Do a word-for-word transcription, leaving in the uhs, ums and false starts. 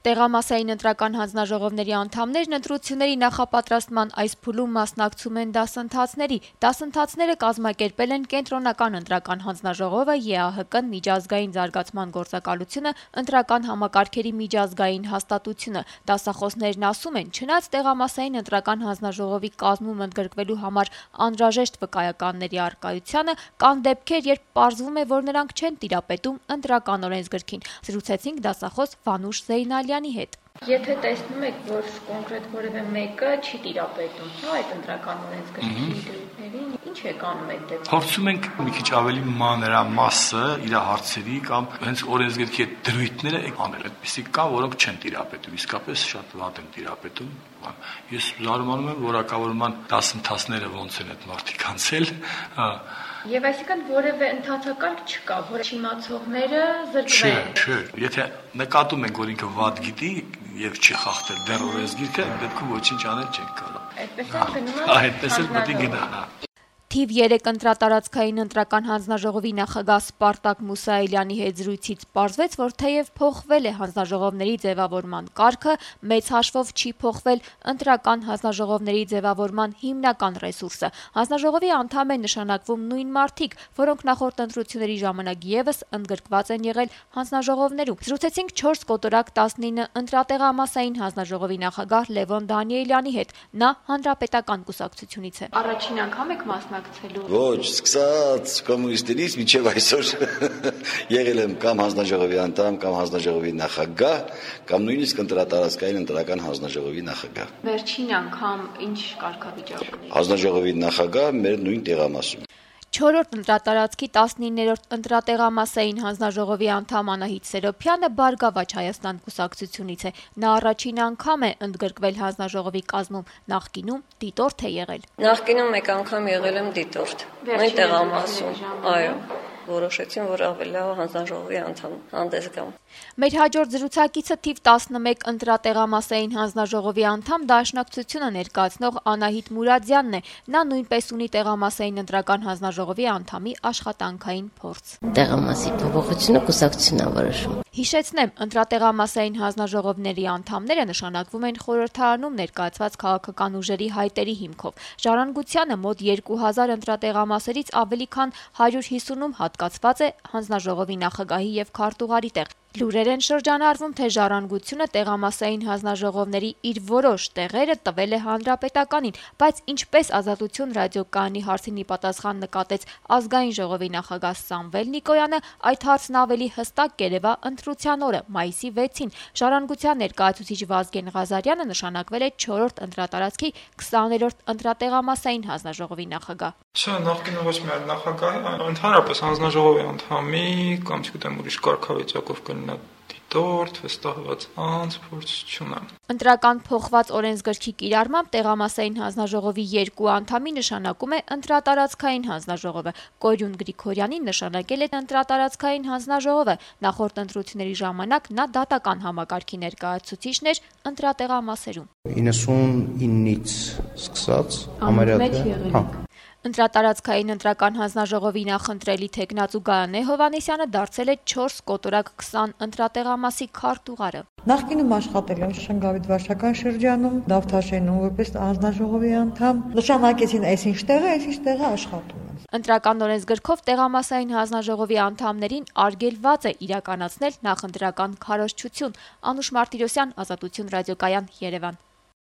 Տեղամասային ընտրական հանձնաժողովների անդամներն ընտրությունների նախապատրաստման այս փուլում մասնակցում են դասընթացների։ Դասընթացները կազմակերպել են Կենտրոնական ընտրական հանձնաժողովը, ԵԱՀԿ-ն, Միջազգային զարգացման գործակալությունը, ընտրական համակարգերի միջազգային հաստատությունը։ Դասախոսներն ասում են, չնայած տեղամասային ընտրական հանձնաժողովի կազմում ընդգրկվելու համար անհրաժեշտ վկայականների առկայությանը, կան դեպքեր, երբ պարզվում է, որ նրանք չեն տիրապետում ընտրական օրենսգրքին։ Զրուցեցինք դասախոս Վանուշ Զեյնալյանի հետ։ Եթե տեսնում եք, որ կոնկրետ որևէ մեկը չի տիրապետում, հա, այդ ընտրական օրենսգրքի դրույթներին, ինչ եք անում այդ դեպքում։ Փորձում ենք մի քիչ ավելի մանրամասը իր հարցերի կամ հենց օրենսգրքի դրույթները անել, այդպիսի կա, որոնք չեն տիրապետում, իսկապես շատ վատ են տիրապետում։ Ես զարմանում եմ, որակավորման դասընթացները ոնց են այդ մարդիկ անցել, հա։ Եվ այսինքն որևէ ընթացակարգ չկա, որ չիմացողները զրկվեն։ Չէ, չէ, եթե նկատում ենք, որ ինքը վատ գիտի եւ չի խախտել դեռ օրենսգիրքը, դեպքում ոչինչ անել չենք կարող։ Այդպես էլ գնում է։ Այդպես էլ պետք է գնա։ Թիվ երեք ընտրատարածքային ընտրական հանձնաժողովի նախագահ Սպարտակ Մուսայելյանի հետ զրույցից պարզվեց, որ թեև փոխվել է հանձնաժողովների ձևավորման կարգը, մեծ հաշվով չի փոխվել ընտրական հանձնաժողովների ձևավորման հիմնական ռեսուրսը։ Հանձնաժողովի անդամ են նշանակվում նույն մարդիկ, որոնք նախորդ ընտրությունների ժամանակ ևս ընդգրկված են եղել հանձնաժողովներում։ Զրուցեցինք չորս կոտորակ տասնինը ընտրատեղամասային հանձնաժողովի նախագահ Լևոն Դանիելյանի հետ։ Նա հանրապետական կուսակցությունից է։ Առաջին անգամ եք մասնակցել։ Ոչ, սկսած կոմունիստներից մինչև այսօր եղել եմ կամ հանձնաժողովի անդամ, կամ հանձնաժողովի նախագահ, կամ նույնիսկ ընտրատարածքային ընտրական հանձնաժողովի նախագահ։ Վերջին անգամ ինչ կարգավիճակում եք։ Հանձնաժողովի նախագահ մեր նույն տեղամասում։ Չորրորդ ընտրատարածքի տասնիններորդ ընտրատեղամասային հանձնաժողովի անդամ Անահիտ Սերոբյանը Բարգավաճ Հայաստան կուսակցությունից է։ Նա առաջին անգամ է ընդգրկվել հանձնաժողովի կազմում, նախկինում դիտորդ է եղել։ Նախկինում մեկ անգամ եղել եմ դիտորդ։ Նույն տեղամասում, այո։ Որոշեցին, որ ավելի լավ հանձնաժողովի անդամ հանդես գամ։ Մեր հաջորդ զրուցակիցը թիվ տասնմեկ ընտրատեղամասային հանձնաժողովի անդամ Դաշնակցությունը ներկայացնող Անահիտ Մուրադյանն է։ Նա նույնպես ունի տեղամասային ընտրական հանձնաժողովի անդամի աշխատանքային փորձ։ Տեղամասի փոփոխությունը կուսակցությունն է որոշում։ Հիշեցնեմ, ընտրատեղամասային հանձնաժողովների անդամները նշանակվում են խորհրդարանում ներկայացված քաղաքական ուժերի հայտերի հիմքով։ Ժառանգությանը մոտ երկու հազար ընտրատեղամասերից ավելի քան հարյուր հիսունում հատկացված է հանձնաժողովի նախագահի եւ քարտուղարի տեղ։ Լուրեր են շրջանառվում, թե Ժառանգությունը տեղամասային հանձնաժողովների իր որոշ տեղերը տվել է հանրապետականին, բայց ինչպես Ազատություն ռադիոկայանի հարցին ի պատասխան նկատեց Ազգային ժողովի նախագահ Սամվել Նիկոյանը, այդ հարցն ավելի հստակ կերևա ընտրության օրը, մայիսի վեցին։ Ժառանգության ներկայացուցիչ Վազգեն Ղազարյանը նշանակվել է չորրորդ ընտրատարածքի քսաներորդ ընտրատեղամասային հանձնաժողովի նախագահ։ Չէ, նախկինում ոչ միայն նախագահի, ընդհանրապես հանձնաժողովի անդամի կամ չգիտեմ ուրիշ կարգավիճակով կլինի դիտորդ, վստահված անձ, փորձ չունեմ։ Ընտրական փոխված օրենսգրքի կիրառմամբ տեղամասային հանձնաժողովի երկու անդամի նշանակում է ընտրատարածքային հանձնաժողովը։ Կորյուն Գրիգորյանին նշանակել է ընտրատարածքային հանձնաժողովը։ Նախորդ ընտրությունների ժամանակ նա դատական համակարգի ներկայացուցիչն էր ընտրատեղամասերում։ իննսունինից սկսած համարյա Ընտրատարածքային ընտրական հանձնաժողովի նախընտրելի թեկնածու Գայանե Հովհաննիսյանը դարձել է չորս կոտորակ քսան ընտրատեղամասի քարտուղարը։ Նախկինում աշխատել եմ Շնգավիթ վարչական շրջանում, Դավթաշենում որպես հանձնաժողովի անդամ, նշանակեցին այսինչ տեղը, այսինչ տեղը աշխատում եմ։ Ընտրական օրենսգրքով տեղամասային հանձնաժողովի անդամներին արգելված է իրականացնել նախընտրական քարոզչություն։ Անուշ Մարտիրոսյան, Ազատություն ռադիոկայան, Երևան։